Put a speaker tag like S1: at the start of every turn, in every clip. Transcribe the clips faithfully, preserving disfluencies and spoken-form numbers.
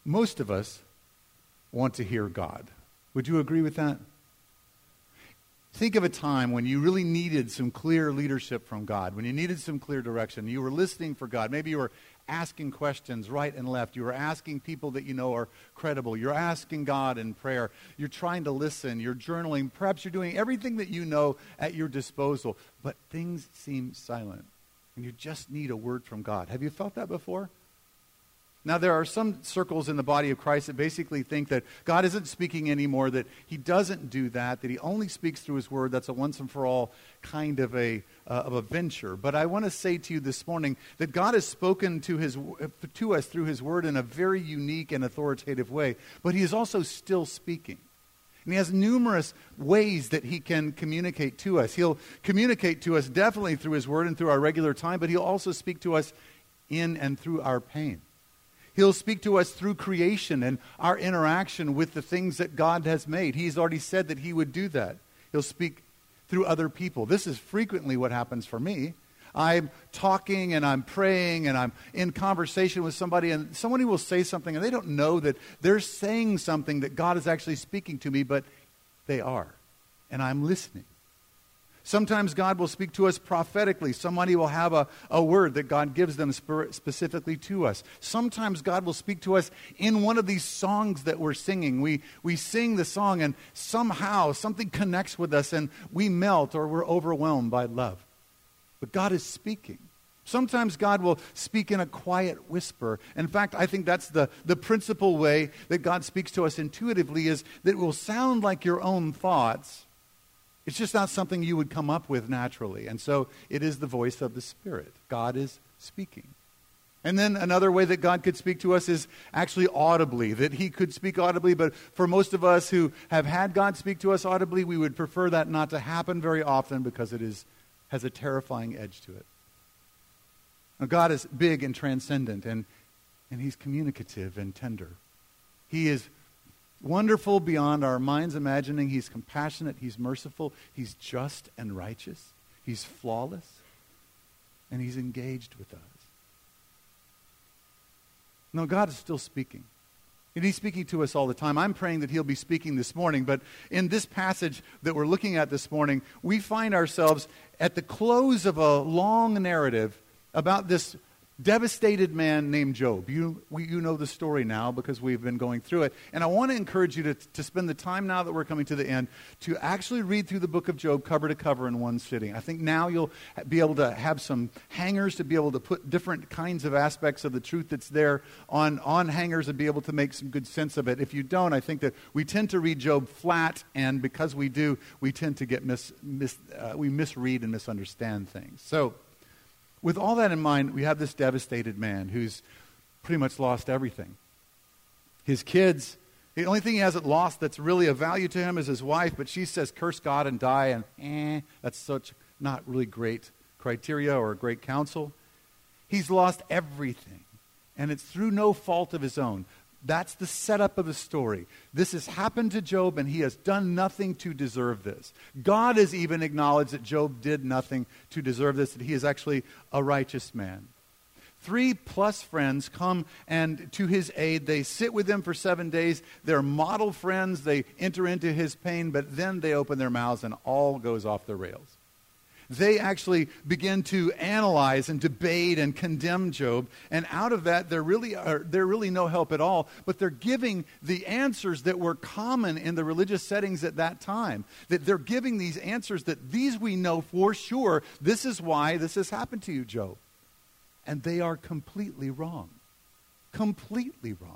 S1: most of us want to hear God. Would you agree with that? Think of a time when you really needed some clear leadership from God, when you needed some clear direction. You were listening for God. Maybe you were asking questions right and left. You were asking people that you know are credible. You're asking God in prayer. You're trying to listen. You're journaling. Perhaps you're doing everything that you know at your disposal, but things seem silent, and you just need a word from God. Have you felt that before? Now, there are some circles in the body of Christ that basically think that God isn't speaking anymore, that he doesn't do that, that he only speaks through his word. That's a once and for all kind of a uh, of a venture. But I want to say to you this morning that God has spoken to his to us through his word in a very unique and authoritative way, but he is also still speaking. And he has numerous ways that he can communicate to us. He'll communicate to us definitely through his word and through our regular time, but he'll also speak to us in and through our pain. He'll speak to us through creation and our interaction with the things that God has made. He's already said that he would do that. He'll speak through other people. This is frequently what happens for me. I'm talking and I'm praying and I'm in conversation with somebody, and somebody will say something and they don't know that they're saying something that God is actually speaking to me, but they are. And I'm listening. Sometimes God will speak to us prophetically. Somebody will have a, a word that God gives them specifically to us. Sometimes God will speak to us in one of these songs that we're singing. We, we sing the song and somehow something connects with us and we melt or we're overwhelmed by love. But God is speaking. Sometimes God will speak in a quiet whisper. In fact, I think that's the, the principal way that God speaks to us intuitively, is that it will sound like your own thoughts. It's just not something you would come up with naturally. And so it is the voice of the Spirit. God is speaking. And then another way that God could speak to us is actually audibly, that he could speak audibly. But for most of us who have had God speak to us audibly, we would prefer that not to happen very often because it is has a terrifying edge to it. Now, God is big and transcendent, and, and he's communicative and tender. He is wonderful beyond our minds imagining. He's compassionate. He's merciful. He's just and righteous. He's flawless. And he's engaged with us. No, God is still speaking. And he's speaking to us all the time. I'm praying that he'll be speaking this morning. But in this passage that we're looking at this morning, we find ourselves at the close of a long narrative about this devastated man named Job. You, we, you know the story now because we've been going through it. And I want to encourage you to, to spend the time now that we're coming to the end to actually read through the book of Job cover to cover in one sitting. I think now you'll be able to have some hangers to be able to put different kinds of aspects of the truth that's there on, on hangers and be able to make some good sense of it. If you don't, I think that we tend to read Job flat, and because we do, we tend to get mis, mis uh, we misread and misunderstand things. So, with all that in mind, we have this devastated man who's pretty much lost everything. His kids, the only thing he hasn't lost that's really of value to him is his wife, but she says, curse God and die, and eh, that's such not really great criteria or great counsel. He's lost everything, and it's through no fault of his own. That's the setup of the story. This has happened to Job, and he has done nothing to deserve this. God has even acknowledged that Job did nothing to deserve this, that he is actually a righteous man. Three plus friends come and to his aid. They sit with him for seven days. They're model friends. They enter into his pain, but then they open their mouths and all goes off the rails. They actually begin to analyze and debate and condemn Job. And out of that, there really are there really no help at all. But they're giving the answers that were common in the religious settings at that time. That they're giving these answers that these we know for sure. This is why this has happened to you, Job. And they are completely wrong. Completely wrong.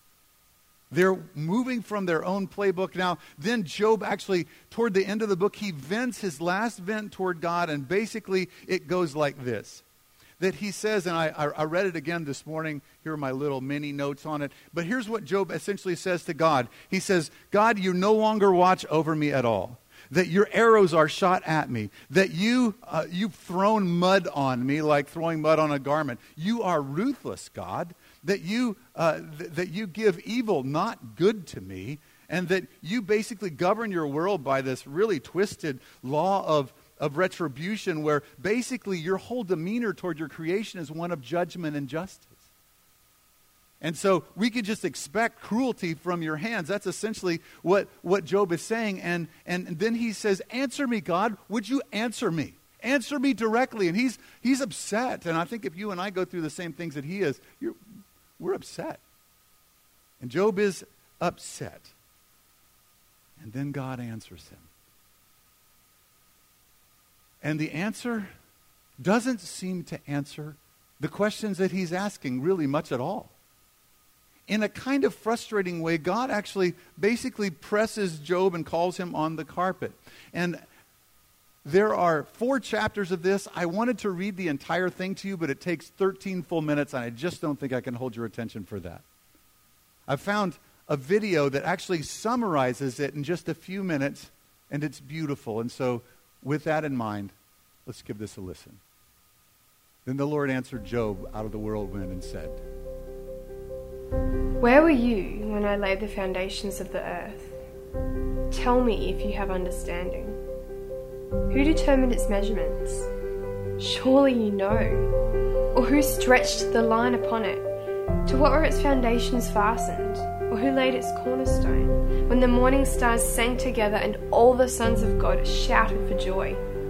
S1: They're moving from their own playbook. Now, then Job actually, toward the end of the book, he vents his last vent toward God, and basically it goes like this. That he says, and I, I read it again this morning, here are my little mini notes on it, but here's what Job essentially says to God. He says, God, you no longer watch over me at all. That your arrows are shot at me. That you, uh, you've thrown mud on me like throwing mud on a garment. You are ruthless, God. That you uh, th- that you give evil, not good to me, and that you basically govern your world by this really twisted law of, of retribution where basically your whole demeanor toward your creation is one of judgment and justice. And so we could just expect cruelty from your hands. That's essentially what, what Job is saying. And, and then he says, answer me, God. Would you answer me? Answer me directly. And he's he's upset. And I think if you and I go through the same things that he is, you're, we're upset. And Job is upset. And then God answers him. And the answer doesn't seem to answer the questions that he's asking really much at all. In a kind of frustrating way, God actually basically presses Job and calls him on the carpet. And there are four chapters of this. I wanted to read the entire thing to you, but it takes thirteen full minutes, and I just don't think I can hold your attention for that. I found a video that actually summarizes it in just a few minutes, and it's beautiful. And so with that in mind, let's give this a listen. Then the Lord answered Job out of the whirlwind and said,
S2: Where were you when I laid the foundations of the earth? Tell me if you have understanding. Who determined its measurements? Surely you know. Or who stretched the line upon it? To what were its foundations fastened? Or who laid its cornerstone? When the morning stars sang together and all the sons of God shouted for joy?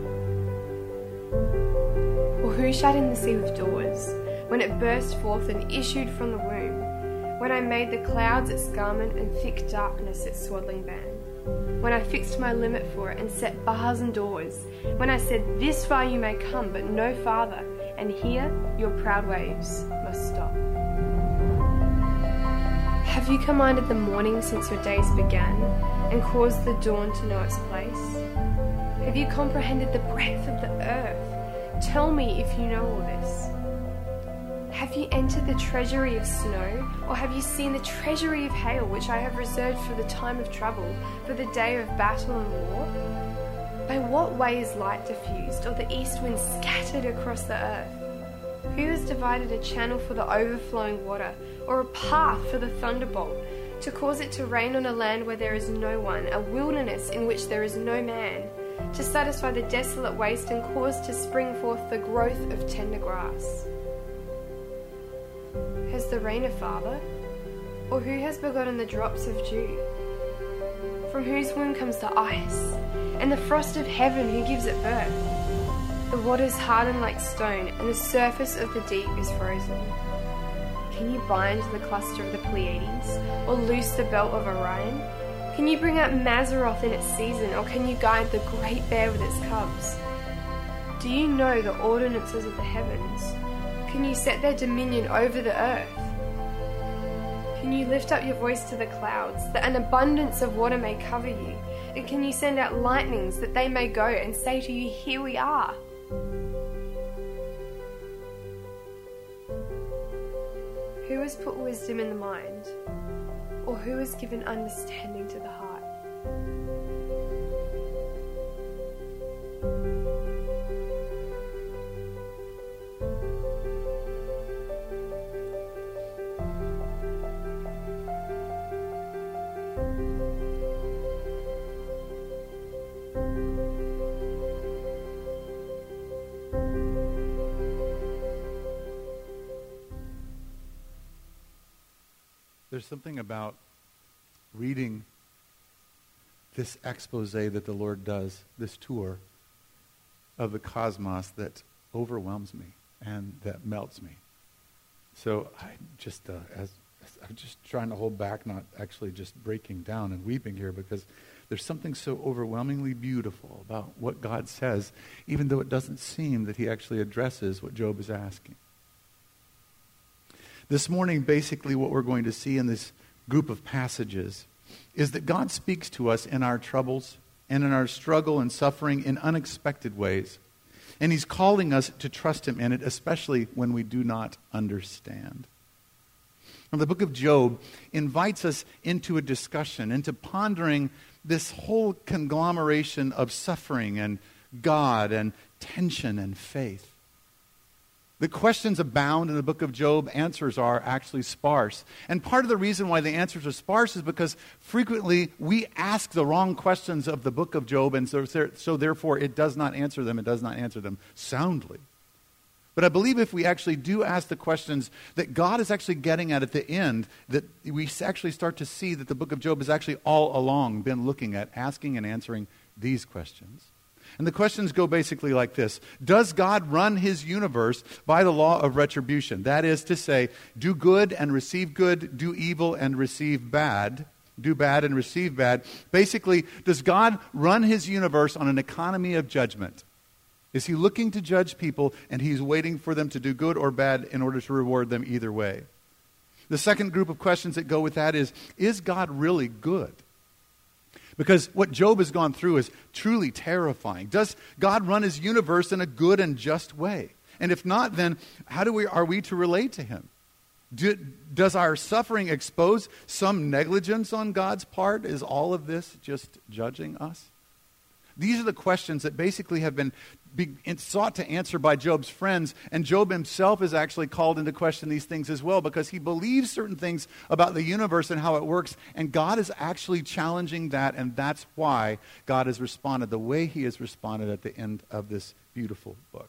S2: Or who shut in the sea with doors, when it burst forth and issued from the womb? When I made the clouds its garment and thick darkness its swaddling band? When I fixed my limit for it and set bars and doors? When I said, this far you may come, but no farther, and here your proud waves must stop? Have you commanded the morning since your days began, and caused the dawn to know its place? Have you comprehended the breadth of the earth? Tell me if you know all this. Have you entered the treasury of snow, or have you seen the treasury of hail, which I have reserved for the time of trouble, for the day of battle and war? By what way is light diffused, or the east wind scattered across the earth? Who has divided a channel for the overflowing water, or a path for the thunderbolt, to cause it to rain on a land where there is no one, a wilderness in which there is no man, to satisfy the desolate waste and cause to spring forth the growth of tender grass? Has the rain a father? Or who has begotten the drops of dew? From whose womb comes the ice, and the frost of heaven who gives it birth? The waters harden like stone, and the surface of the deep is frozen. Can you bind the cluster of the Pleiades, or loose the belt of Orion? Can you bring out Mazzaroth in its season, or can you guide the great bear with its cubs? Do you know the ordinances of the heavens? Can you set their dominion over the earth? Can you lift up your voice to the clouds, that an abundance of water may cover you? And can you send out lightnings, that they may go and say to you, here we are? Who has put wisdom in the mind? Or who has given understanding to the heart?
S1: There's something about reading this expose that the Lord does, this tour of the cosmos, that overwhelms me and that melts me. So I just, uh, as, as I'm just trying to hold back, not actually just breaking down and weeping here, because there's something so overwhelmingly beautiful about what God says, even though it doesn't seem that he actually addresses what Job is asking. This morning, basically what we're going to see in this group of passages is that God speaks to us in our troubles and in our struggle and suffering in unexpected ways. And he's calling us to trust him in it, especially when we do not understand. Now, the book of Job invites us into a discussion, into pondering this whole conglomeration of suffering and God and tension and faith. The questions abound in the book of Job. Answers are actually sparse. And part of the reason why the answers are sparse is because frequently we ask the wrong questions of the book of Job, and so, so therefore it does not answer them. It does not answer them soundly. But I believe if we actually do ask the questions that God is actually getting at at the end, that we actually start to see that the book of Job has actually all along been looking at asking and answering these questions. And the questions go basically like this. Does God run his universe by the law of retribution? That is to say, do good and receive good, do evil and receive bad, do bad and receive bad. Basically, does God run his universe on an economy of judgment? Is he looking to judge people and he's waiting for them to do good or bad in order to reward them either way? The second group of questions that go with that is, is God really good? Because what Job has gone through is truly terrifying. Does God run his universe in a good and just way? And if not, then how do we are we to relate to him? Do, does our suffering expose some negligence on God's part? Is all of this just judging us? These are the questions that basically have been be, sought to answer by Job's friends, and Job himself is actually called into question these things as well, because he believes certain things about the universe and how it works, and God is actually challenging that, and that's why God has responded the way he has responded at the end of this beautiful book.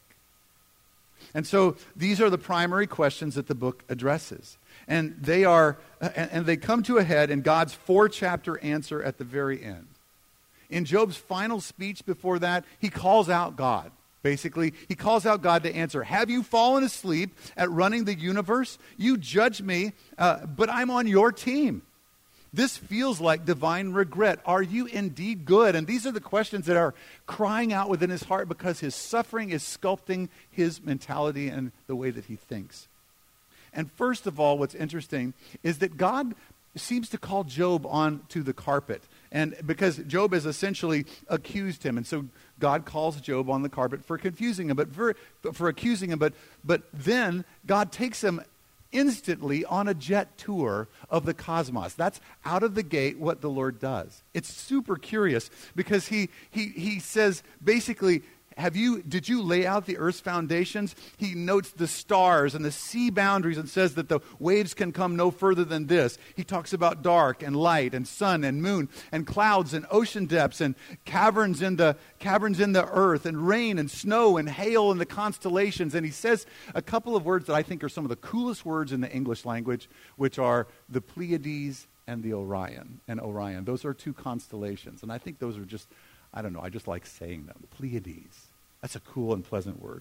S1: And so these are the primary questions that the book addresses. And they are, and, and they come to a head in God's four-chapter answer at the very end. In Job's final speech before that, he calls out God. Basically, he calls out God to answer, have you fallen asleep at running the universe? You judge me, uh, but I'm on your team. This feels like divine regret. Are you indeed good? And these are the questions that are crying out within his heart because his suffering is sculpting his mentality and the way that he thinks. And first of all, what's interesting is that God seems to call Job onto the carpet. And because Job has essentially accused him. And so God calls Job on the carpet for confusing him, but for, for accusing him. But, but then God takes him instantly on a jet tour of the cosmos. That's out of the gate what the Lord does. It's super curious because he he he says basically, Have you, did you lay out the earth's foundations? He notes the stars and the sea boundaries and says that the waves can come no further than this. He talks about dark and light and sun and moon and clouds and ocean depths and caverns in the caverns in the earth and rain and snow and hail and the constellations. And he says a couple of words that I think are some of the coolest words in the English language, which are the Pleiades and the Orion and Orion. Those are two constellations. And I think those are just, I don't know, I just like saying them. Pleiades. That's a cool and pleasant word.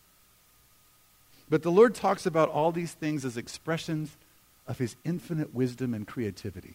S1: But the Lord talks about all these things as expressions of his infinite wisdom and creativity.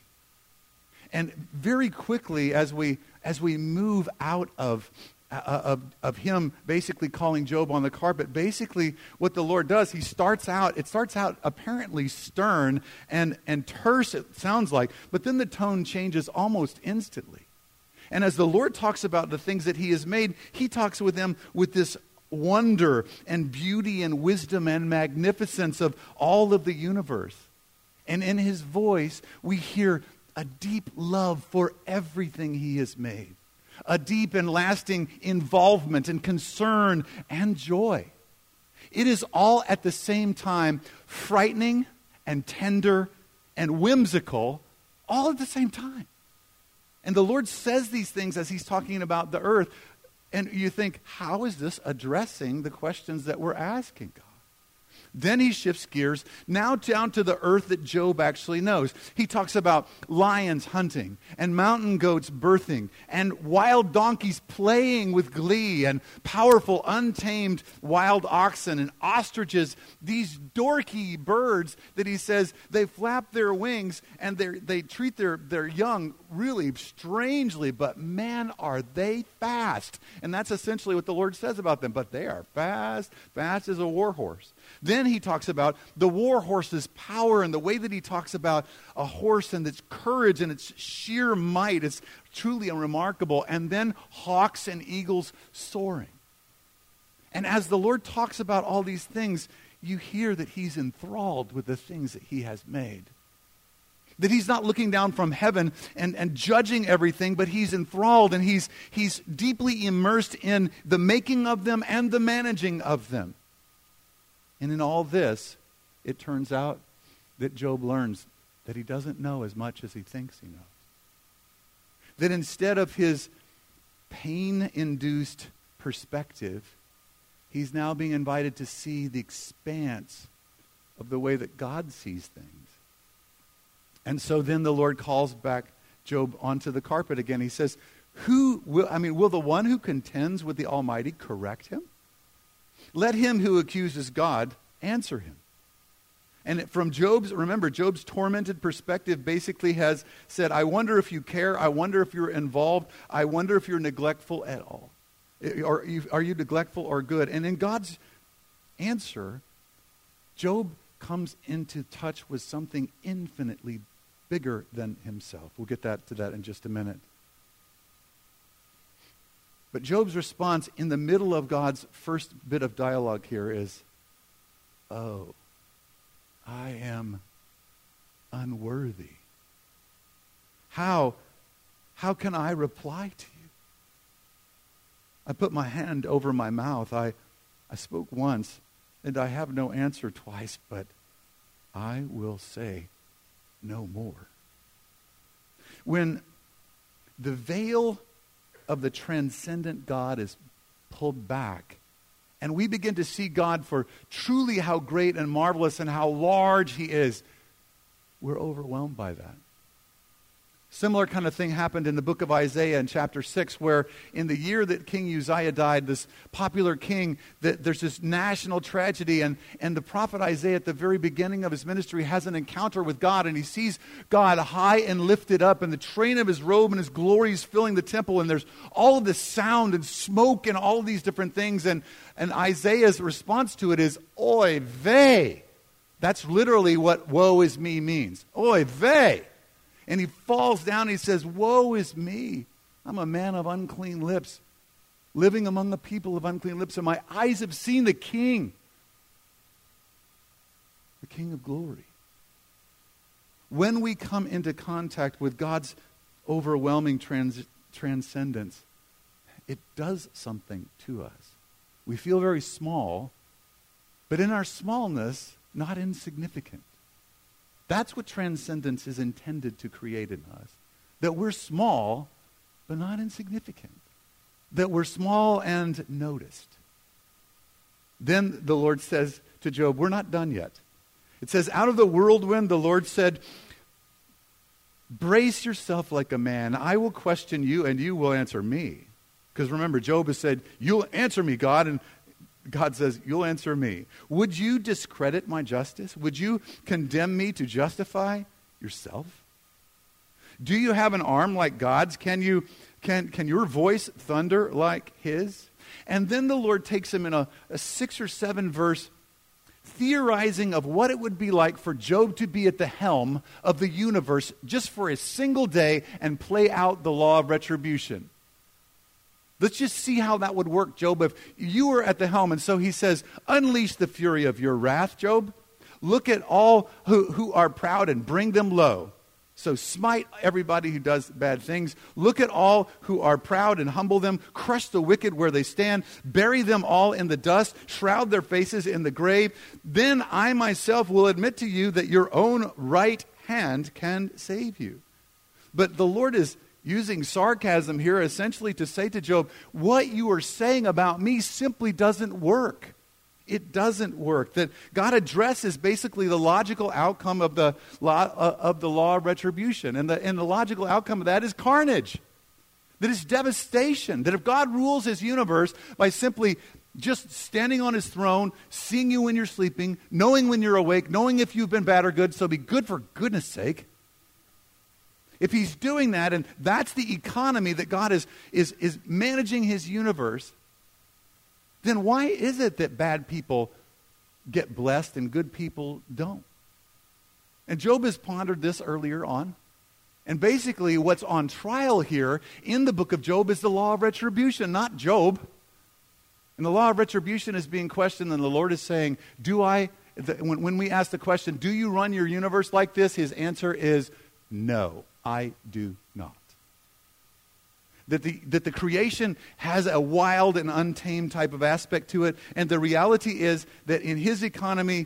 S1: And very quickly, as we as we move out of, uh, of, of him basically calling Job on the carpet, basically what the Lord does, he starts out, it starts out apparently stern and, and terse, it sounds like, but then the tone changes almost instantly. And as the Lord talks about the things that he has made, he talks with them with this wonder and beauty and wisdom and magnificence of all of the universe. And in his voice, we hear a deep love for everything he has made. A deep and lasting involvement and concern and joy. It is all at the same time frightening and tender and whimsical, all at the same time. And the Lord says these things as he's talking about the earth. And you think, how is this addressing the questions that we're asking God? Then he shifts gears now down to the earth that Job actually knows. He talks about lions hunting and mountain goats birthing and wild donkeys playing with glee and powerful untamed wild oxen and ostriches, these dorky birds that he says they flap their wings and they they treat their, their young really strangely, but man, are they fast. And that's essentially what the Lord says about them. But they are fast, fast as a war horse. Then he talks about the war horse's power and the way that he talks about a horse and its courage and its sheer might. It's truly remarkable. And then hawks and eagles soaring. And as the Lord talks about all these things, you hear that he's enthralled with the things that he has made. That he's not looking down from heaven and, and judging everything, but he's enthralled and he's, he's deeply immersed in the making of them and the managing of them. And in all this, it turns out that Job learns that he doesn't know as much as he thinks he knows. That instead of his pain-induced perspective, He's now being invited to see the expanse of the way that God sees things. And so then the Lord calls back Job onto the carpet again. He says, who will, I mean, will the one who contends with the Almighty correct him? Let him who accuses God answer him. And from Job's, remember, Job's tormented perspective basically has said, I wonder if you care. I wonder if you're involved. I wonder if you're neglectful at all. Or are you neglectful or good? And in God's answer, Job comes into touch with something infinitely bigger than himself. We'll get that to that in just a minute. But Job's response in the middle of God's first bit of dialogue here is, oh, I am unworthy. How, how can I reply to you? I put my hand over my mouth. I, I spoke once, and I have no answer twice, but I will say no more. When the veil of the transcendent God is pulled back, and we begin to see God for truly how great and marvelous and how large he is, we're overwhelmed by that. Similar kind of thing happened in the book of Isaiah in chapter six, where in the year that King Uzziah died, this popular king, that there's this national tragedy, and, and the prophet Isaiah at the very beginning of his ministry has an encounter with God, and he sees God high and lifted up, and the train of his robe and his glory is filling the temple, and there's all of this sound and smoke and all of these different things, and, and Isaiah's response to it is, oy vey. That's literally what woe is me means. Oy vey. And he falls down and he says, woe is me. I'm a man of unclean lips, living among the people of unclean lips, and my eyes have seen the King, the King of glory. When we come into contact with God's overwhelming trans- transcendence, it does something to us. We feel very small, but in our smallness, not insignificant. That's what transcendence is intended to create in us. That we're small, but not insignificant. That we're small and noticed. Then the Lord says to Job, we're not done yet. It says, out of the whirlwind, the Lord said, brace yourself like a man. I will question you, and you will answer me. Because remember, Job has said, you'll answer me, God, and God says, you'll answer me. Would you discredit my justice? Would you condemn me to justify yourself? Do you have an arm like God's? Can you, can, can your voice thunder like his? And then the Lord takes him in a, a six or seven verse theorizing of what it would be like for Job to be at the helm of the universe just for a single day and play out the law of retribution. Let's just see how that would work, Job, if you were at the helm. And so he says, unleash the fury of your wrath, Job. Look at all who, who are proud and bring them low. So smite everybody who does bad things. Look at all who are proud and humble them. Crush the wicked where they stand. Bury them all in the dust. Shroud their faces in the grave. Then I myself will admit to you that your own right hand can save you. But the Lord is using sarcasm here essentially to say to Job, what you are saying about me simply doesn't work. It doesn't work. That God addresses basically the logical outcome of the law, uh, of the law of retribution. And the, and the logical outcome of that is carnage. That is devastation. That if God rules his universe by simply just standing on his throne, seeing you when you're sleeping, knowing when you're awake, knowing if you've been bad or good, so be good for goodness sake. If he's doing that, and that's the economy that God is, is, is managing his universe, then why is it that bad people get blessed and good people don't? And Job has pondered this earlier on. And basically what's on trial here in the book of Job is the law of retribution, not Job. And the law of retribution is being questioned, and the Lord is saying, do I, the, when, when we ask the question, do you run your universe like this? His answer is no. I do not. That the, that the creation has a wild and untamed type of aspect to it. And the reality is that in his economy,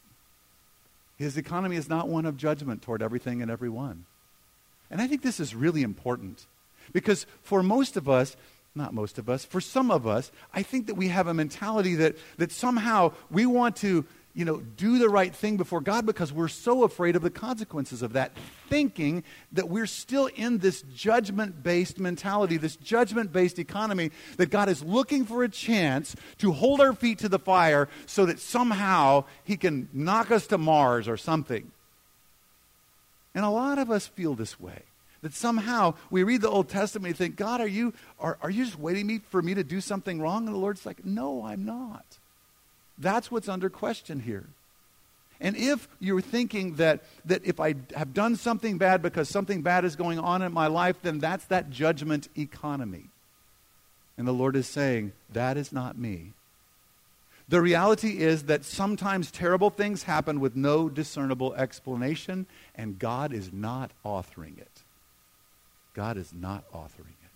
S1: his economy is not one of judgment toward everything and everyone. And I think this is really important. Because for most of us, not most of us, for some of us, I think that we have a mentality that, that somehow we want to, you know, do the right thing before God because we're so afraid of the consequences of that, thinking that we're still in this judgment-based mentality, this judgment-based economy, that God is looking for a chance to hold our feet to the fire so that somehow he can knock us to Mars or something. And a lot of us feel this way. That somehow we read the Old Testament and think, God, are you are, are you just waiting me for me to do something wrong? And the Lord's like, no, I'm not. That's what's under question here. And if you're thinking that, that if I have done something bad because something bad is going on in my life, then that's that judgment economy. And the Lord is saying, that is not me. The reality is that sometimes terrible things happen with no discernible explanation, and God is not authoring it. God is not authoring it.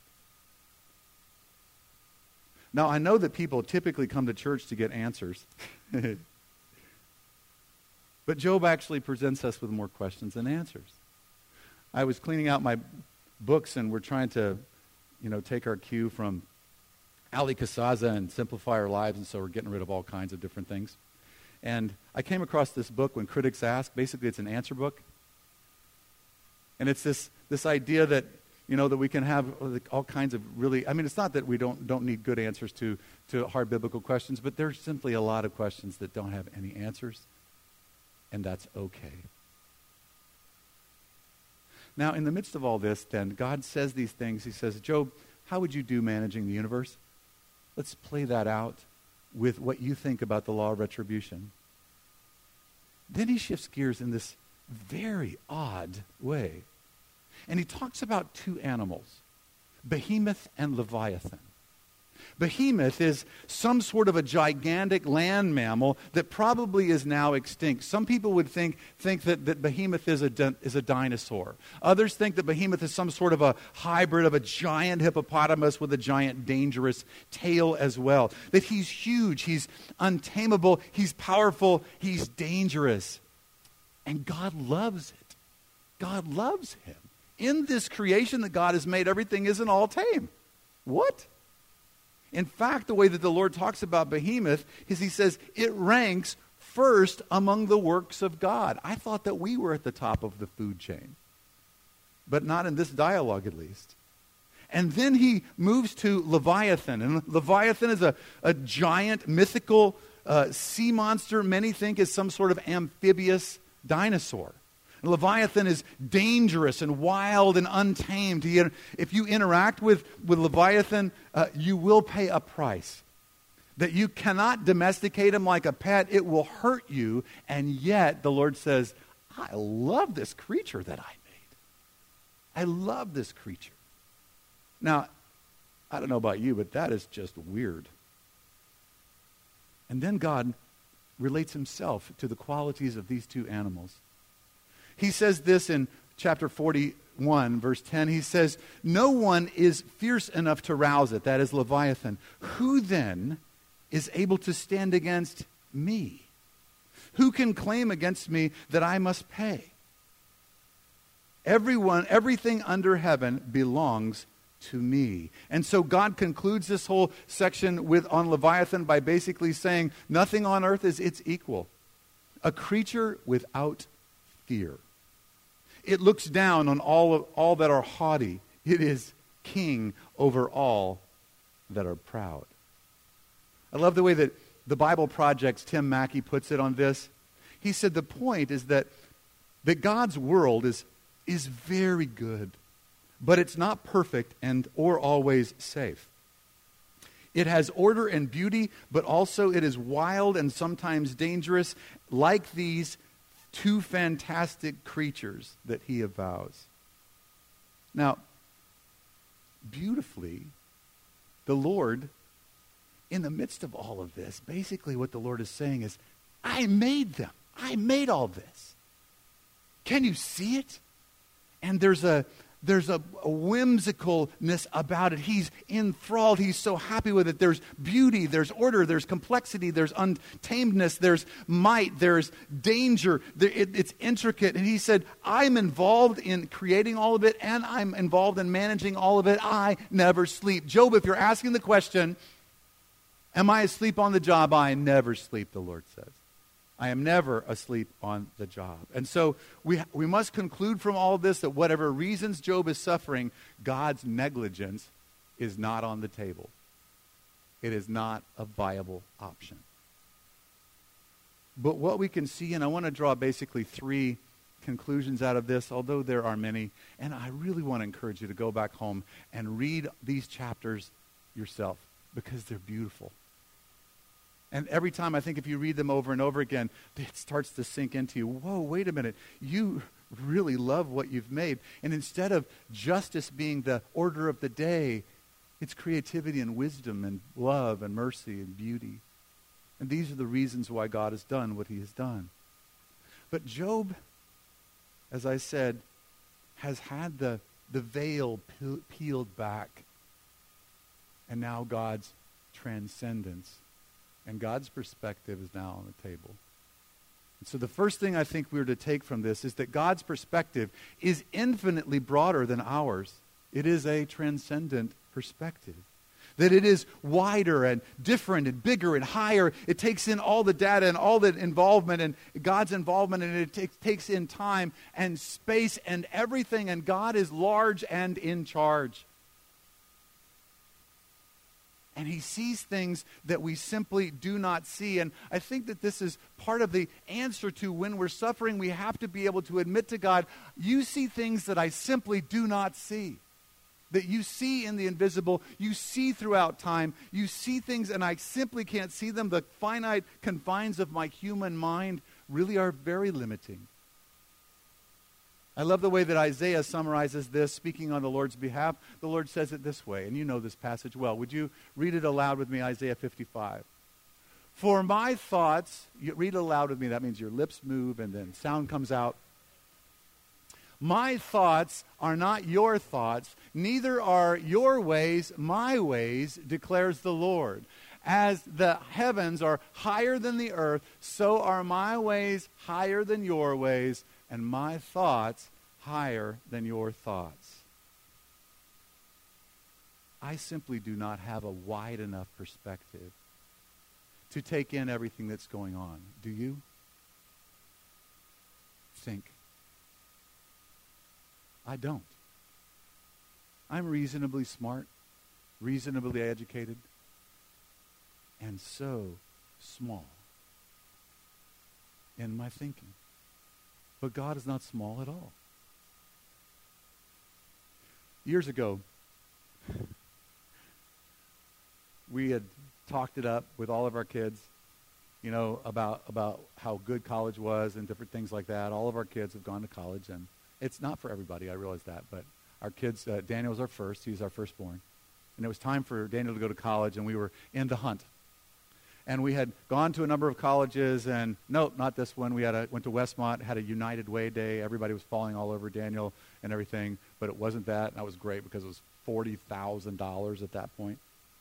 S1: Now, I know that people typically come to church to get answers. But Job actually presents us with more questions than answers. I was cleaning out my books, and we're trying to, you know, take our cue from Ali Kasaza and simplify our lives, and so we're getting rid of all kinds of different things. And I came across this book, When Critics Ask. Basically, it's an answer book. And it's this, this idea that, you know, that we can have all kinds of really, I mean, it's not that we don't don't need good answers to, to hard biblical questions, but there's simply a lot of questions that don't have any answers, and that's okay. Now, in the midst of all this, then, God says these things. He says, Job, how would you do managing the universe? Let's play that out with what you think about the law of retribution. Then he shifts gears in this very odd way. And he talks about two animals, Behemoth and Leviathan. Behemoth is some sort of a gigantic land mammal that probably is now extinct. Some people would think think that, that Behemoth is a, di- is a dinosaur. Others think that Behemoth is some sort of a hybrid of a giant hippopotamus with a giant dangerous tail as well. That he's huge, he's untamable, he's powerful, he's dangerous. And God loves it. God loves him. In this creation that God has made, everything isn't all tame. What? In fact, the way that the Lord talks about Behemoth is he says it ranks first among the works of God. I thought that we were at the top of the food chain, but not in this dialogue at least. And then he moves to Leviathan. And Leviathan is a, a giant mythical uh, sea monster many think is some sort of amphibious dinosaur. Leviathan is dangerous and wild and untamed. He, if you interact with, with Leviathan, uh, you will pay a price. That you cannot domesticate him like a pet. It will hurt you. And yet, the Lord says, I love this creature that I made. I love this creature. Now, I don't know about you, but that is just weird. And then God relates himself to the qualities of these two animals. He says this in chapter forty-one, verse ten. He says, no one is fierce enough to rouse it, that is Leviathan. Who then is able to stand against me? Who can claim against me that I must pay? Everyone, everything under heaven belongs to me. And so God concludes this whole section with on Leviathan by basically saying, nothing on earth is its equal. A creature without fear. It looks down on all of, all that are haughty. It is king over all that are proud. I love the way that the Bible Project's Tim Mackey puts it on this. He said the point is that, that God's world is, is very good, but it's not perfect and or always safe. It has order and beauty, but also it is wild and sometimes dangerous, like these two fantastic creatures that he avows. Now, beautifully, the Lord, in the midst of all of this, basically what the Lord is saying is, I made them. I made all this. Can you see it? And there's a, there's a, a whimsicalness about it. He's enthralled. He's so happy with it. There's beauty, there's order, there's complexity, there's untamedness, there's might, there's danger. There, it, it's intricate. And he said, I'm involved in creating all of it, and I'm involved in managing all of it. I never sleep. Job, if you're asking the question, am I asleep on the job? I never sleep, the Lord says. I am never asleep on the job. And so we we must conclude from all of this that whatever reasons Job is suffering, God's negligence is not on the table. It is not a viable option. But what we can see, and I want to draw basically three conclusions out of this, although there are many, and I really want to encourage you to go back home and read these chapters yourself because they're beautiful. And every time, I think if you read them over and over again, it starts to sink into you. Whoa, wait a minute. You really love what you've made. And instead of justice being the order of the day, it's creativity and wisdom and love and mercy and beauty. And these are the reasons why God has done what he has done. But Job, as I said, has had the, the veil pe- peeled back. And now God's transcendence and God's perspective is now on the table. And so the first thing I think we're to take from this is that God's perspective is infinitely broader than ours. It is a transcendent perspective. That it is wider and different and bigger and higher. It takes in all the data and all the involvement and God's involvement, and it takes, takes in time and space and everything, and God is large and in charge. And he sees things that we simply do not see. And I think that this is part of the answer to when we're suffering, we have to be able to admit to God, you see things that I simply do not see. That you see in the invisible, you see throughout time, you see things and I simply can't see them. The finite confines of my human mind really are very limiting. I love the way that Isaiah summarizes this, speaking on the Lord's behalf. The Lord says it this way, and you know this passage well. Would you read it aloud with me, Isaiah fifty-five? For my thoughts, you read it aloud with me, that means your lips move and then sound comes out. My thoughts are not your thoughts, neither are your ways my ways, declares the Lord. As the heavens are higher than the earth, so are my ways higher than your ways, and my thoughts higher than your thoughts. I simply do not have a wide enough perspective to take in everything that's going on. Do you? Think. I don't. I'm reasonably smart, reasonably educated, and so small in my thinking. But God is not small at all. Years ago, we had talked it up with all of our kids, you know, about, about how good college was and different things like that. All of our kids have gone to college, and it's not for everybody, I realize that, but our kids, uh, Daniel was our first, he was our firstborn, and it was time for Daniel to go to college, and we were in the hunt. And we had gone to a number of colleges, and nope, not this one. We had a, went to Westmont, had a United Way day. Everybody was falling all over Daniel and everything, but it wasn't that, and that was great because it was forty thousand dollars at that point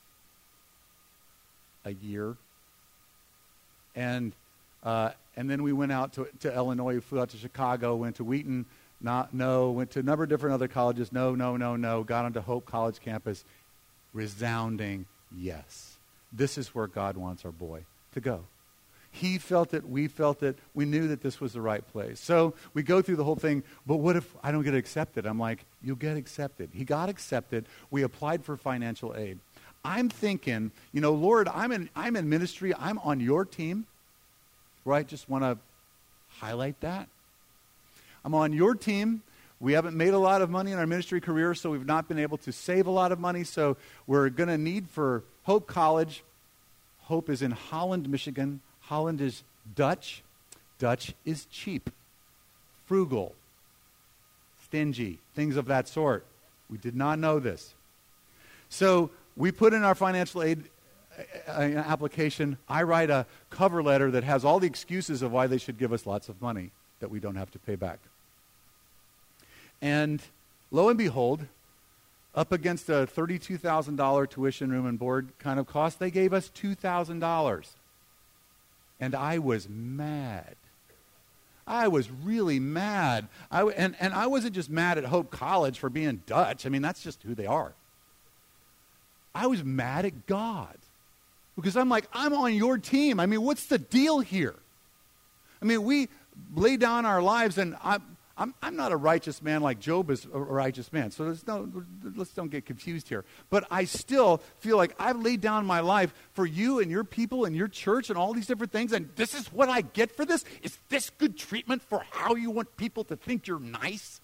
S1: a year. And uh, and then we went out to, to Illinois, flew out to Chicago, went to Wheaton, not no, went to a number of different other colleges, no, no, no, no, got onto Hope College campus, resounding yes. This is where God wants our boy to go. He felt it. We felt it. We knew that this was the right place. So we go through the whole thing, but what if I don't get accepted? I'm like, you'll get accepted. He got accepted. We applied for financial aid. I'm thinking, you know, Lord, I'm in, I'm in ministry. I'm on your team. Right? Just want to highlight that. I'm on your team. We haven't made a lot of money in our ministry career, so we've not been able to save a lot of money. So we're going to need for Hope College. Hope is in Holland, Michigan. Holland is Dutch. Dutch is cheap, frugal, stingy, things of that sort. We did not know this. So we put in our financial aid application. I write a cover letter that has all the excuses of why they should give us lots of money that we don't have to pay back. And lo and behold, up against a thirty-two thousand dollars tuition, room, and board kind of cost, they gave us two thousand dollars. And I was mad. I was really mad. I, and, and I wasn't just mad at Hope College for being Dutch. I mean, that's just who they are. I was mad at God. Because I'm like, I'm on your team. I mean, what's the deal here? I mean, we lay down our lives, and I'm, I'm, I'm not a righteous man like Job is a righteous man. So there's no, let's don't get confused here. But I still feel like I've laid down my life for you and your people and your church and all these different things, and this is what I get for this? Is this good treatment for how you want people to think you're nice?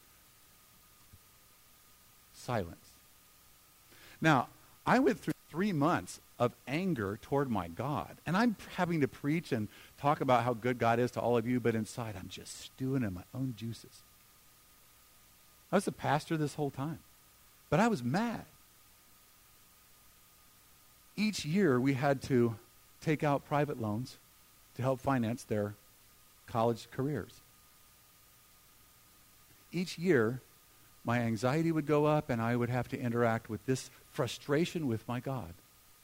S1: Silence. Now, I went through three months of anger toward my God. And I'm having to preach and talk about how good God is to all of you, but inside I'm just stewing in my own juices. I was a pastor this whole time, but I was mad. Each year we had to take out private loans to help finance their college careers. Each year my anxiety would go up and I would have to interact with this frustration with my God.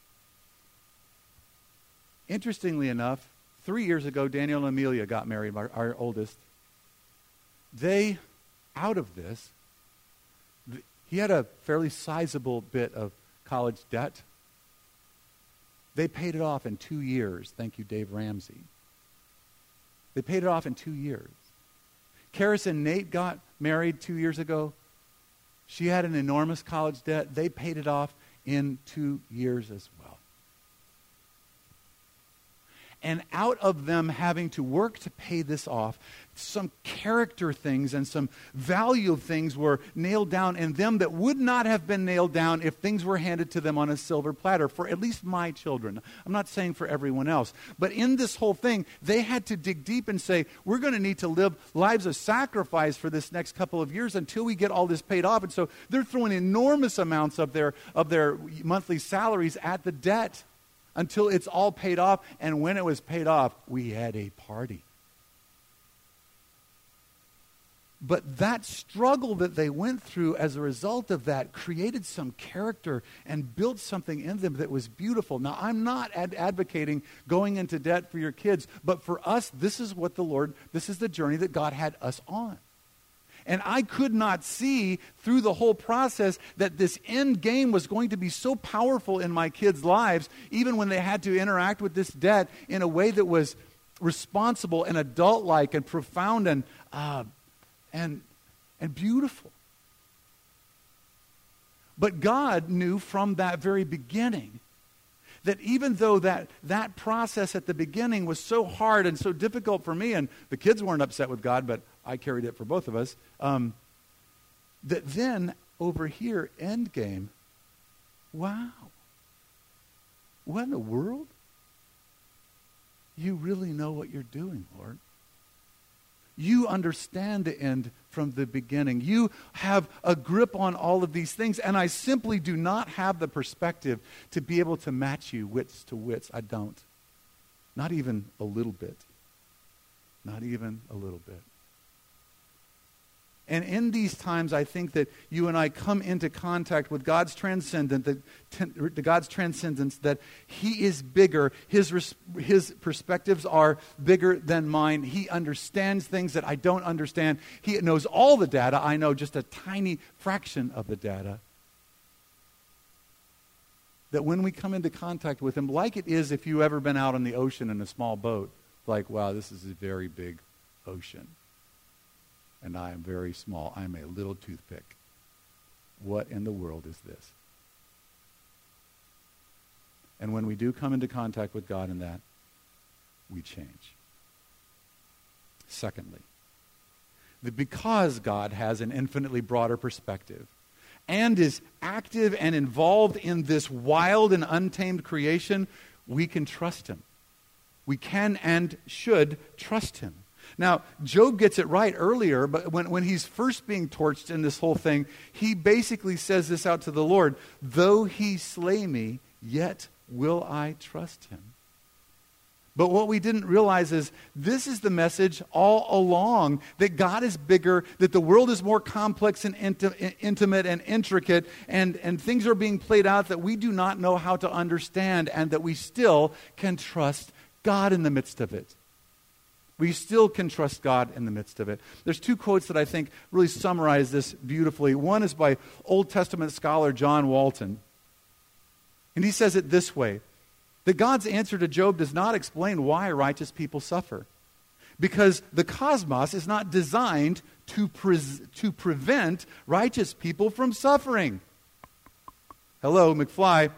S1: Interestingly enough, three years ago, Daniel and Amelia got married, our, our oldest. They, out of this, th- he had a fairly sizable bit of college debt. They paid it off in two years. Thank you, Dave Ramsey. They paid it off in two years. Karis and Nate got married two years ago. She had an enormous college debt. They paid it off in two years as well. And out of them having to work to pay this off, some character things and some value things were nailed down in them that would not have been nailed down if things were handed to them on a silver platter, for at least my children. I'm not saying for everyone else. But in this whole thing, they had to dig deep and say, we're going to need to live lives of sacrifice for this next couple of years until we get all this paid off. And so they're throwing enormous amounts of their, of their monthly salaries at the debt until it's all paid off. And when it was paid off, we had a party. But that struggle that they went through as a result of that created some character and built something in them that was beautiful. Now, I'm not ad- advocating going into debt for your kids, but for us, this is what the Lord, this is the journey that God had us on. And I could not see through the whole process that this end game was going to be so powerful in my kids' lives, even when they had to interact with this debt in a way that was responsible and adult-like and profound and uh, and and beautiful. But God knew from that very beginning that even though that, that process at the beginning was so hard and so difficult for me, and the kids weren't upset with God, but I carried it for both of us, um, that then over here, end game, wow. What in the world? You really know what you're doing, Lord. You understand the end from the beginning. You have a grip on all of these things, and I simply do not have the perspective to be able to match you wits to wits. I don't. Not even a little bit. Not even a little bit. And in these times, I think that you and I come into contact with God's transcendent, the, the God's transcendence, that He is bigger. His res, His perspectives are bigger than mine. He understands things that I don't understand. He knows all the data. I know just a tiny fraction of the data. That when we come into contact with Him, like it is if you've ever been out on the ocean in a small boat, like, wow, this is a very big ocean. And I am very small. I'm a little toothpick. What in the world is this? And when we do come into contact with God in that, we change. Secondly, that because God has an infinitely broader perspective and is active and involved in this wild and untamed creation, we can trust Him. We can and should trust Him. Now, Job gets it right earlier, but when, when he's first being torched in this whole thing, he basically says this out to the Lord, though He slay me, yet will I trust Him. But what we didn't realize is this is the message all along, that God is bigger, that the world is more complex and inti- intimate and intricate, and, and things are being played out that we do not know how to understand, and that we still can trust God in the midst of it. We still can trust God in the midst of it. There's two quotes that I think really summarize this beautifully. One is by Old Testament scholar John Walton. And he says it this way, that God's answer to Job does not explain why righteous people suffer, because the cosmos is not designed to, pre- to prevent righteous people from suffering. Hello, McFly.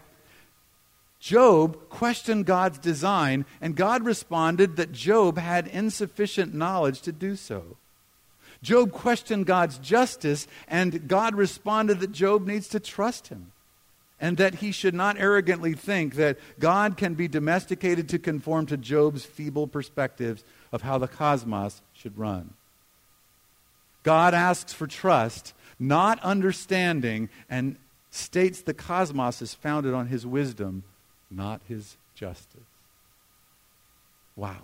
S1: Job questioned God's design, and God responded that Job had insufficient knowledge to do so. Job questioned God's justice, and God responded that Job needs to trust him, and that he should not arrogantly think that God can be domesticated to conform to Job's feeble perspectives of how the cosmos should run. God asks for trust, not understanding, and states the cosmos is founded on his wisdom, not his justice. Wow.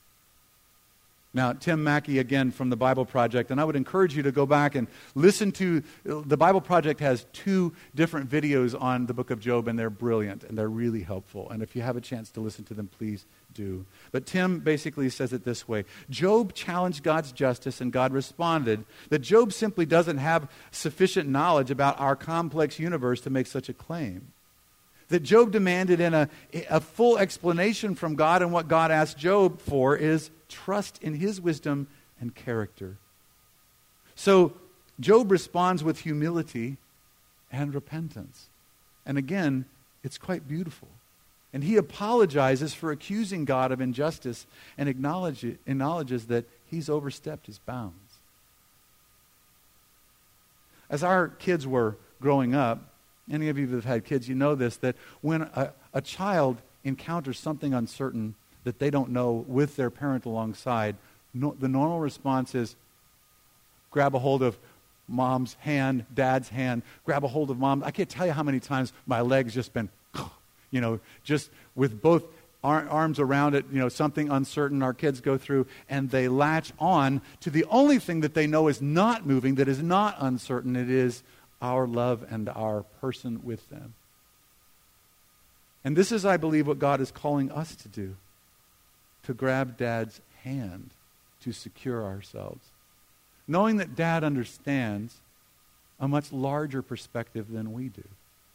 S1: Now, Tim Mackey, again, from the Bible Project, and I would encourage you to go back and listen to, the Bible Project has two different videos on the book of Job, and they're brilliant, and they're really helpful. And if you have a chance to listen to them, please do. But Tim basically says it this way. Job challenged God's justice, and God responded that Job simply doesn't have sufficient knowledge about our complex universe to make such a claim. That Job demanded in a, a full explanation from God, and what God asked Job for is trust in his wisdom and character. So Job responds with humility and repentance. And again, it's quite beautiful. And he apologizes for accusing God of injustice and acknowledge, acknowledges that he's overstepped his bounds. As our kids were growing up, any of you that have had kids, you know this, that when a, a child encounters something uncertain that they don't know with their parent alongside, no, the normal response is grab a hold of mom's hand, dad's hand, grab a hold of mom. I can't tell you how many times my leg's just been, you know, just with both ar- arms around it, you know, something uncertain our kids go through, and they latch on to the only thing that they know is not moving, that is not uncertain. It is our love and our person with them. And this is, I believe, what God is calling us to do, to grab Dad's hand to secure ourselves, knowing that Dad understands a much larger perspective than we do.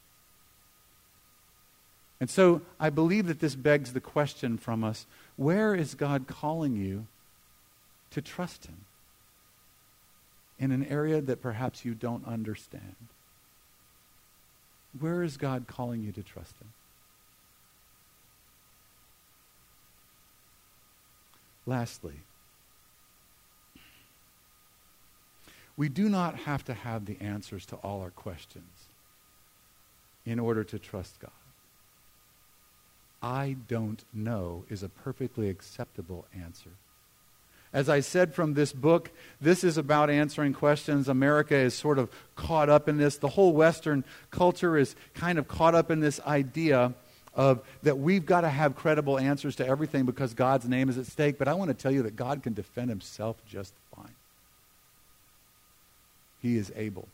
S1: And so I believe that this begs the question from us, where is God calling you to trust him? In an area that perhaps you don't understand. Where is God calling you to trust him? Lastly, we do not have to have the answers to all our questions in order to trust God. I don't know is a perfectly acceptable answer. As I said from this book, this is about answering questions. America is sort of caught up in this. The whole Western culture is kind of caught up in this idea of that we've got to have credible answers to everything because God's name is at stake. But I want to tell you that God can defend himself just fine. He is able.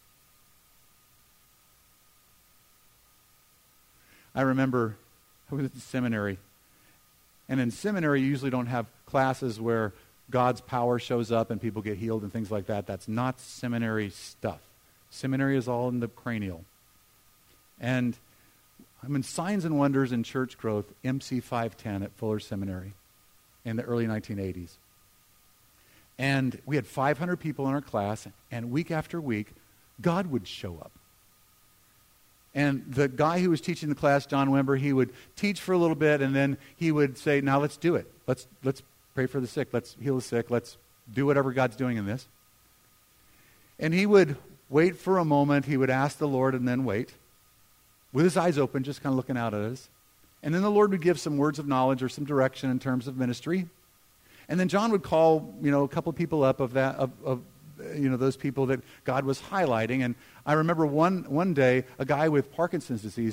S1: I remember I was at the seminary. And in seminary, you usually don't have classes where God's power shows up and people get healed and things like that. That's not seminary stuff. Seminary is all in the cranial. And I'm in Signs and Wonders in Church Growth, M C five ten at Fuller Seminary in the early nineteen eighties. And we had five hundred people in our class, and week after week, God would show up. And the guy who was teaching the class, John Wimber, he would teach for a little bit, and then he would say, now let's do it. Let's let's pray for the sick. Let's heal the sick. Let's do whatever God's doing in this. And he would wait for a moment. He would ask the Lord and then wait, with his eyes open, just kind of looking out at us. And then the Lord would give some words of knowledge or some direction in terms of ministry. And then John would call, you know, a couple of people up of that, of, of you know, those people that God was highlighting. And I remember one one day, a guy with Parkinson's disease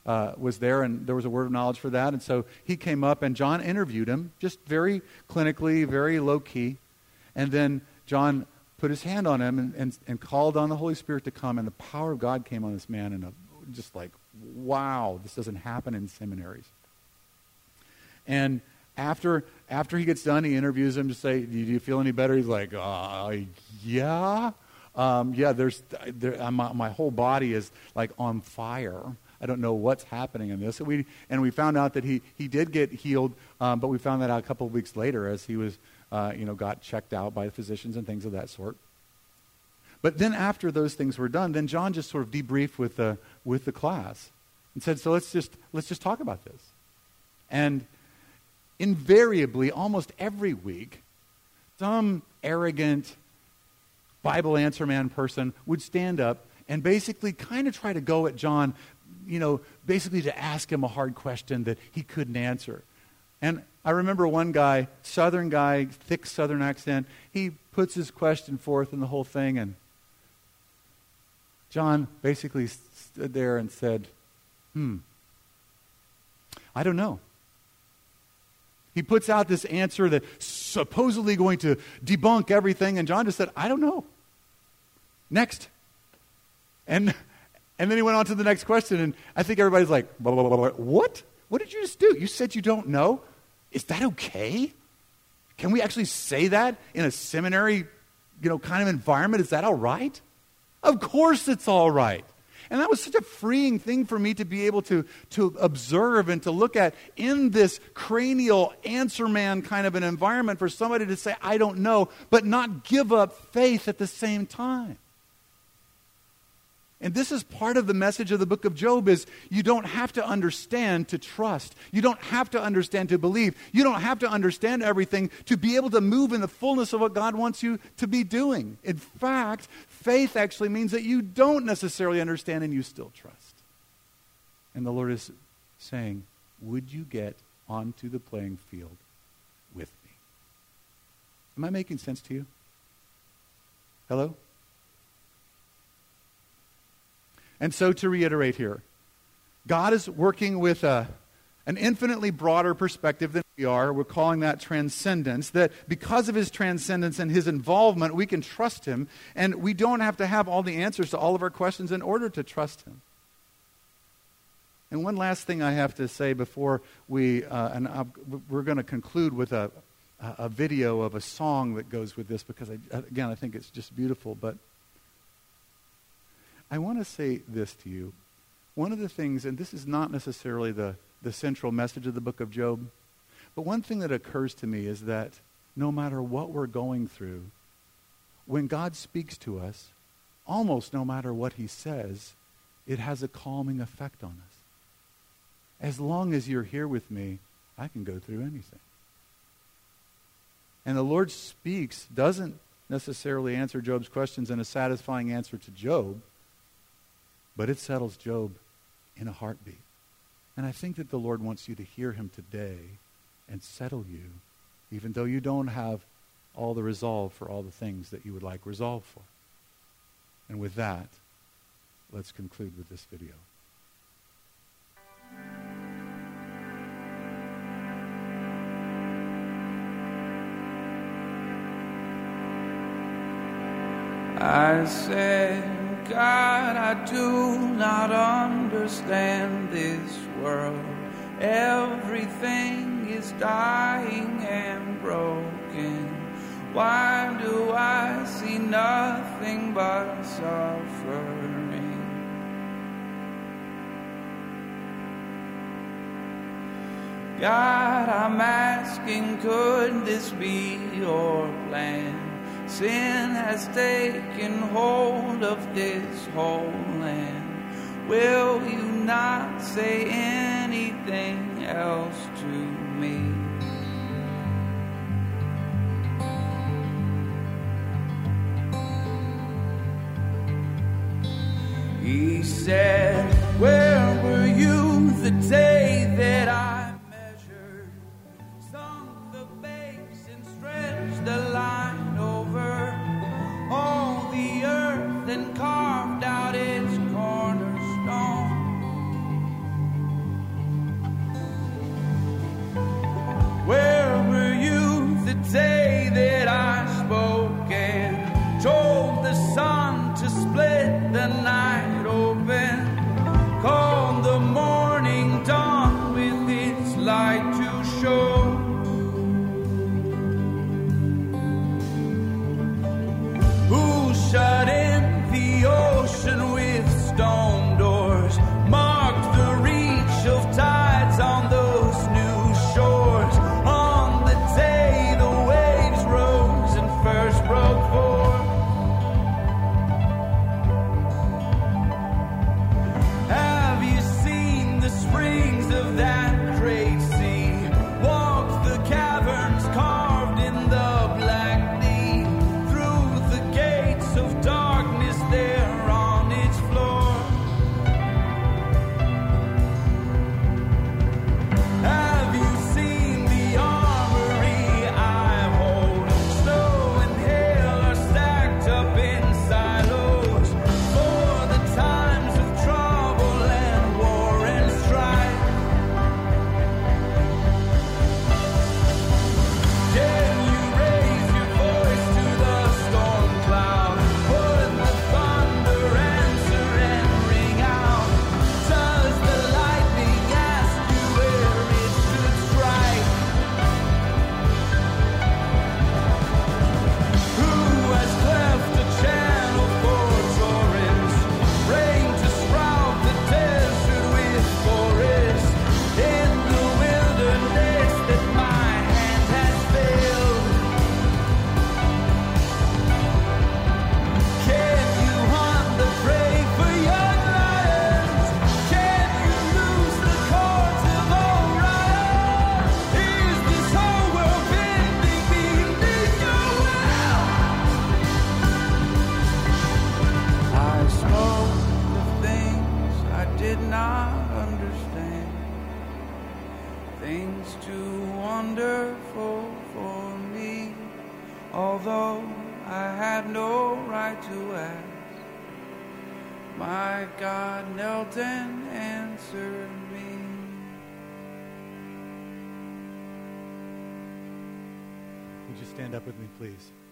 S1: uh, was there, and there was a word of knowledge for that. And so he came up, and John interviewed him, just very clinically, very low-key. And then John put his hand on him and, and, and called on the Holy Spirit to come, and the power of God came on this man, and a, just like, wow, this doesn't happen in seminaries. And after after he gets done, he interviews him to say, do you feel any better? He's like, uh, yeah. Um, yeah, there's there, uh, my, my whole body is like on fire. I don't know what's happening in this. And we, and we found out that he, he did get healed, um, but we found that out a couple of weeks later as he was, uh, you know, got checked out by physicians and things of that sort. But then after those things were done, then John just sort of debriefed with the with the class and said, so let's just let's just talk about this. And invariably, almost every week, some arrogant Bible answer man person would stand up and basically kind of try to go at John, you know, basically to ask him a hard question that he couldn't answer. And I remember one guy, Southern guy, thick Southern accent, he puts his question forth and the whole thing, and John basically stood there and said, hmm, I don't know. He puts out this answer that's supposedly going to debunk everything, and John just said, I don't know. Next. And and then he went on to the next question, and I think everybody's like, blah, blah, blah, blah. What? What did you just do? You said you don't know? Is that okay? Can we actually say that in a seminary, you know, kind of environment? Is that all right? Of course it's all right. And that was such a freeing thing for me to be able to, to observe and to look at in this cranial answer man kind of an environment for somebody to say, I don't know, but not give up faith at the same time. And this is part of the message of the book of Job is you don't have to understand to trust. You don't have to understand to believe. You don't have to understand everything to be able to move in the fullness of what God wants you to be doing. In fact, faith actually means that you don't necessarily understand and you still trust. And the Lord is saying, would you get onto the playing field with me? Am I making sense to you? Hello? And so to reiterate here, God is working with a, an infinitely broader perspective than we are. We're calling that transcendence, that because of his transcendence and his involvement, we can trust him, and we don't have to have all the answers to all of our questions in order to trust him. And one last thing I have to say before we, uh, and I'll, we're going to conclude with a, a video of a song that goes with this, because, I, again, I think it's just beautiful, but I want to say this to you. One of the things, and this is not necessarily the, the central message of the book of Job, but one thing that occurs to me is that no matter what we're going through, when God speaks to us, almost no matter what he says, it has a calming effect on us. As long as you're here with me, I can go through anything. And the Lord speaks, doesn't necessarily answer Job's questions in a satisfying answer to Job, but it settles Job in a heartbeat. And I think that the Lord wants you to hear him today and settle you, even though you don't have all the resolve for all the things that you would like resolve for. And with that, let's conclude with this video.
S3: I said, God, I do not understand this world. Everything is dying and broken. Why do I see nothing but suffering? God, I'm asking, could this be your plan? Sin has taken hold of this whole land. Will you not say anything else to me? He said, where were you the day that I measured, sunk the base and stretched the line all the earth and carved out its cornerstone? the night open, called the morning dawn with its light to show. Who shut in the ocean with stone doors, marked the reach of tides on those new shores, on the day the waves rose and first broke forth. Have you seen the springs of that great sea? Walked the caverns carved in the black deep, through the gates of darkness there on its floor. Have you seen the armory I hold? Snow and hail are stacked up in silos for the times of trouble and war and strife. Can you raise your voice to the storm cloud? Would the thunder answer and ring out? Does the lightning ask you where it should strike? Who has cleft a channel for torrents, rain to sprout the desert with forests, in the wilderness that my hand has failed? Can you hunt the prey for young lions? Can you loose the cords of Orion? Is this whole world bending beneath your will? I spoke of things I did not understand, things too wonderful for me, although I had no right to ask. My God knelt and answered me.
S1: Would you stand up with me, please?